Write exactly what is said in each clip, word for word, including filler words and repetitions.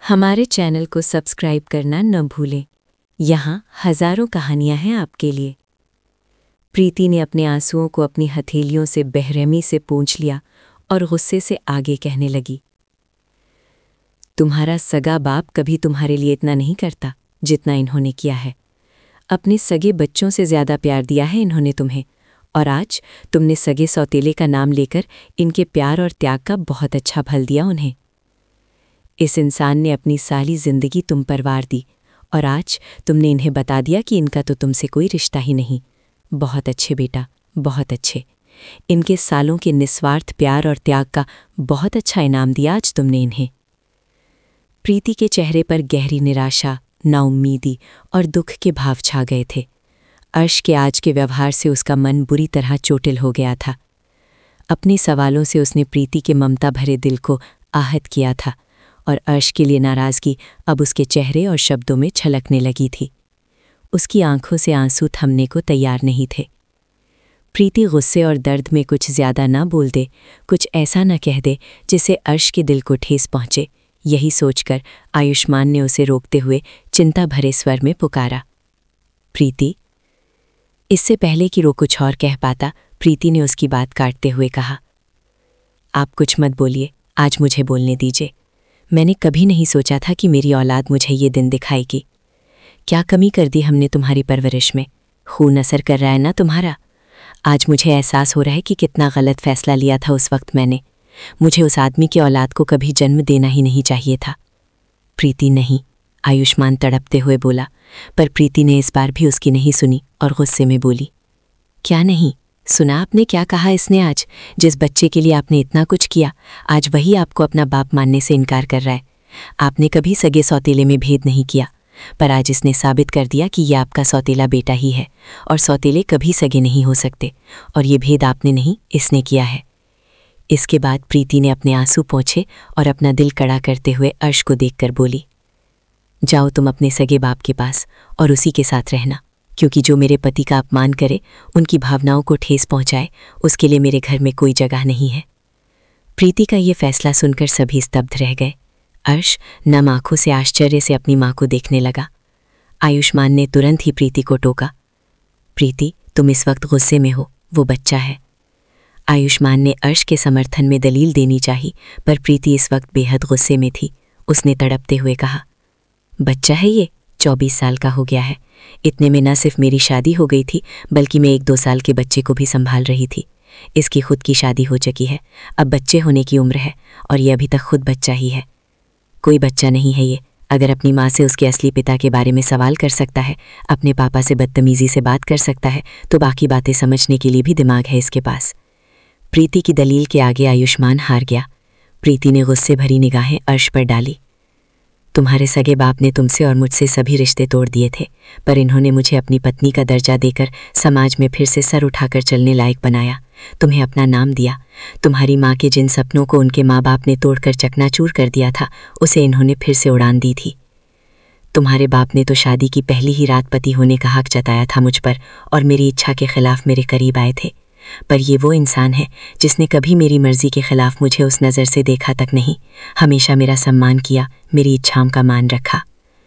हमारे चैनल को सब्सक्राइब करना न भूलें। यहाँ हजारों कहानियां हैं आपके लिए। प्रीति ने अपने आंसुओं को अपनी हथेलियों से बेरहमी से पोंछ लिया और गुस्से से आगे कहने लगी, तुम्हारा सगा बाप कभी तुम्हारे लिए इतना नहीं करता जितना इन्होंने किया है। अपने सगे बच्चों से ज़्यादा प्यार दिया है इन्होंने तुम्हें, और आज तुमने सगे सौतेले का नाम लेकर इनके प्यार और त्याग का बहुत अच्छा फल दिया उन्हें। इस इंसान ने अपनी सारी जिंदगी तुम पर वार दी और आज तुमने इन्हें बता दिया कि इनका तो तुमसे कोई रिश्ता ही नहीं। बहुत अच्छे बेटा, बहुत अच्छे। इनके सालों के निस्वार्थ प्यार और त्याग का बहुत अच्छा इनाम दिया आज तुमने इन्हें। प्रीति के चेहरे पर गहरी निराशा, नाउम्मीदी और दुख के भाव छा गए थे। अर्श के आज के व्यवहार से उसका मन बुरी तरह चोटिल हो गया था। अपने सवालों से उसने प्रीति के ममता भरे दिल को आहत किया था और अर्श के लिए नाराज़गी अब उसके चेहरे और शब्दों में छलकने लगी थी। उसकी आंखों से आंसू थमने को तैयार नहीं थे। प्रीति गुस्से और दर्द में कुछ ज़्यादा ना बोल दे, कुछ ऐसा न कह दे जिससे अर्श के दिल को ठेस पहुँचे। यही सोचकर आयुष्मान ने उसे रोकते हुए चिंता भरे स्वर में पुकारा, प्रीति। इससे पहले कि वो कुछ और कह पाता, प्रीति ने उसकी बात काटते हुए कहा, आप कुछ मत बोलिए, आज मुझे बोलने दीजिए। मैंने कभी नहीं सोचा था कि मेरी औलाद मुझे ये दिन दिखाएगी। क्या कमी कर दी हमने तुम्हारी परवरिश में? खून असर कर रहा है ना तुम्हारा? आज मुझे एहसास हो रहा है कि कितना गलत फैसला लिया था उस वक्त मैंने। मुझे उस आदमी की औलाद को कभी जन्म देना ही नहीं चाहिए था। प्रीति नहीं, आयुष्मान तड़पते हुए बोला, पर प्रीति ने इस बार भी उसकी नहीं सुनी और गुस्से में बोली, क्या नहीं सुना आपने? क्या कहा इसने आज? जिस बच्चे के लिए आपने इतना कुछ किया, आज वही आपको अपना बाप मानने से इनकार कर रहा है। आपने कभी सगे सौतेले में भेद नहीं किया, पर आज इसने साबित कर दिया कि यह आपका सौतेला बेटा ही है और सौतेले कभी सगे नहीं हो सकते, और ये भेद आपने नहीं, इसने किया है। इसके बाद प्रीति ने अपने आंसू पोंछे और अपना दिल कड़ा करते हुए अर्श को देखकर बोली, जाओ तुम अपने सगे बाप के पास और उसी के साथ रहना, क्योंकि जो मेरे पति का अपमान करे, उनकी भावनाओं को ठेस पहुंचाए, उसके लिए मेरे घर में कोई जगह नहीं है। प्रीति का ये फैसला सुनकर सभी स्तब्ध रह गए। अर्श नम आंखों से आश्चर्य से अपनी माँ को देखने लगा। आयुष्मान ने तुरंत ही प्रीति को टोका, प्रीति तुम इस वक्त गुस्से में हो, वो बच्चा है। आयुष्मान ने अर्श के समर्थन में दलील देनी चाही, पर प्रीति इस वक्त बेहद गुस्से में थी। उसने तड़पते हुए कहा, बच्चा है ये, चौबीस साल का हो गया है। इतने में न सिर्फ मेरी शादी हो गई थी, बल्कि मैं एक दो साल के बच्चे को भी संभाल रही थी। इसकी खुद की शादी हो चुकी है, अब बच्चे होने की उम्र है, और ये अभी तक खुद बच्चा ही है। कोई बच्चा नहीं है ये। अगर अपनी माँ से उसके असली पिता के बारे में सवाल कर सकता है, अपने पापा से बदतमीजी से बात कर सकता है, तो बाकी बातें समझने के लिए भी दिमाग है इसके पास। प्रीति की दलील के आगे आयुष्मान हार गया। प्रीति ने गुस्से भरी निगाहें अर्श पर डाली, तुम्हारे सगे बाप ने तुमसे और मुझसे सभी रिश्ते तोड़ दिए थे, पर इन्होंने मुझे अपनी पत्नी का दर्जा देकर समाज में फिर से सर उठाकर चलने लायक बनाया, तुम्हें अपना नाम दिया। तुम्हारी माँ के जिन सपनों को उनके माँ बाप ने तोड़कर चकनाचूर कर दिया था, उसे इन्होंने फिर से उड़ान दी थी। तुम्हारे बाप ने तो शादी की पहली ही रात पति होने का हक जताया था मुझ पर, और मेरी इच्छा के खिलाफ मेरे करीब आए थे। पर ये वो इंसान है जिसने कभी मेरी मर्जी के खिलाफ मुझे उस नज़र से देखा तक नहीं। हमेशा मेरा सम्मान किया, मेरी इच्छाओं का मान रखा।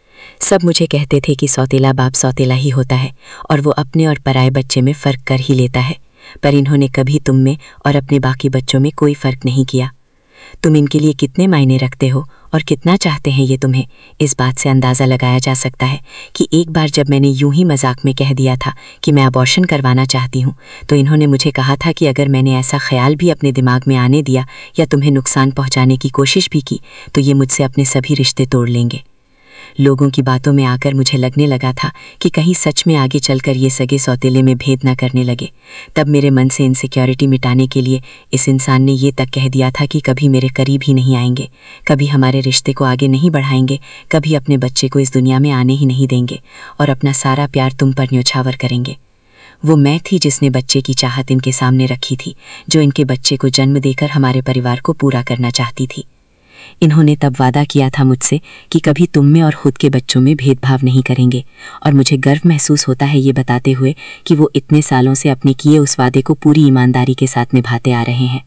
सब मुझे कहते थे कि सौतेला बाप सौतेला ही होता है और वो अपने और पराए बच्चे में फ़र्क कर ही लेता है, पर इन्होंने कभी तुम में और अपने बाकी बच्चों में कोई फ़र्क नहीं किया। तुम इनके लिए कितने मायने रखते हो और कितना चाहते हैं ये तुम्हें, इस बात से अंदाज़ा लगाया जा सकता है कि एक बार जब मैंने यूं ही मजाक में कह दिया था कि मैं अबॉर्शन करवाना चाहती हूँ, तो इन्होंने मुझे कहा था कि अगर मैंने ऐसा ख्याल भी अपने दिमाग में आने दिया या तुम्हें नुकसान पहुँचाने की कोशिश भी की, तो ये मुझसे अपने सभी रिश्ते तोड़ लेंगे। लोगों की बातों में आकर मुझे लगने लगा था कि कहीं सच में आगे चलकर ये सगे सौतेले में भेद न करने लगे। तब मेरे मन से इनसिक्योरिटी मिटाने के लिए इस इंसान ने ये तक कह दिया था कि कभी मेरे करीब ही नहीं आएंगे, कभी हमारे रिश्ते को आगे नहीं बढ़ाएंगे, कभी अपने बच्चे को इस दुनिया में आने ही नहीं देंगे, और अपना सारा प्यार तुम पर न्योछावर करेंगे। वो मैं थी जिसने बच्चे की चाहत इनके सामने रखी थी, जो इनके बच्चे को जन्म देकर हमारे परिवार को पूरा करना चाहती थी। इन्होंने तब वादा किया था मुझसे कि कभी तुम में और खुद के बच्चों में भेदभाव नहीं करेंगे, और मुझे गर्व महसूस होता है ये बताते हुए कि वो इतने सालों से अपने किए उस वादे को पूरी ईमानदारी के साथ निभाते आ रहे हैं।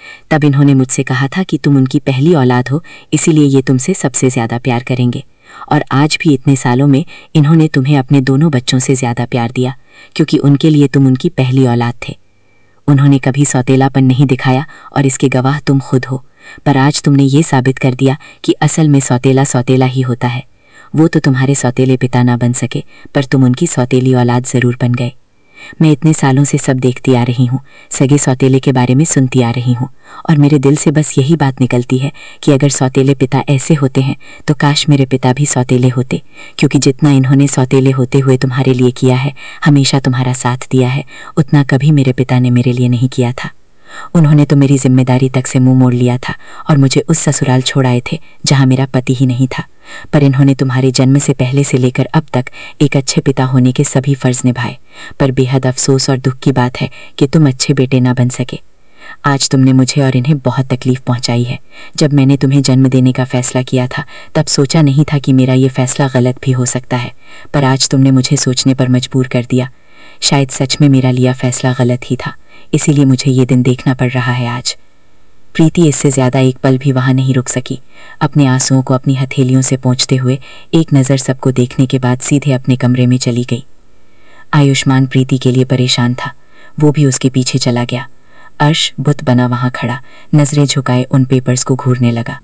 तब इन्होंने मुझसे कहा था कि तुम उनकी पहली औलाद हो, इसीलिए ये तुमसे सबसे ज़्यादा प्यार करेंगे। और आज भी इतने सालों में इन्होंने तुम्हें अपने दोनों बच्चों से ज़्यादा प्यार दिया, क्योंकि उनके लिए तुम उनकी पहली औलाद थे। उन्होंने कभी सौतेलापन नहीं दिखाया और इसके गवाह तुम खुद हो। पर आज तुमने ये साबित कर दिया कि असल में सौतेला सौतेला ही होता है। वो तो तुम्हारे सौतेले पिता ना बन सके, पर तुम उनकी सौतेली औलाद ज़रूर बन गए। मैं इतने सालों से सब देखती आ रही हूँ, सगे सौतेले के बारे में सुनती आ रही हूँ, और मेरे दिल से बस यही बात निकलती है कि अगर सौतेले पिता ऐसे होते हैं तो काश मेरे पिता भी सौतेले होते, क्योंकि जितना इन्होंने सौतेले होते हुए तुम्हारे लिए किया है, हमेशा तुम्हारा साथ दिया है, उतना कभी मेरे पिता ने मेरे लिए नहीं किया था। उन्होंने तो मेरी जिम्मेदारी तक से मुंह मोड़ लिया था और मुझे उस ससुराल छोड़ आए थे जहाँ मेरा पति ही नहीं था। पर इन्होंने तुम्हारे जन्म से पहले से लेकर अब तक एक अच्छे पिता होने के सभी फर्ज निभाए। पर बेहद अफसोस और दुख की बात है कि तुम अच्छे बेटे ना बन सके। आज तुमने मुझे और इन्हें बहुत तकलीफ पहुंचाई है। जब मैंने तुम्हें जन्म देने का फैसला किया था तब सोचा नहीं था कि मेरा ये फैसला गलत भी हो सकता है, पर आज तुमने मुझे सोचने पर मजबूर कर दिया। शायद सच में मेरा लिया फैसला गलत ही था, इसीलिए मुझे ये दिन देखना पड़ रहा है आज। प्रीति इससे ज़्यादा एक पल भी वहाँ नहीं रुक सकी। अपने आंसुओं को अपनी हथेलियों से पोंछते हुए एक नज़र सबको देखने के बाद सीधे अपने कमरे में चली गई। आयुष्मान प्रीति के लिए परेशान था, वो भी उसके पीछे चला गया। अर्श बुत बना वहाँ खड़ा नज़रें झुकाए उन पेपर्स को घूरने लगा।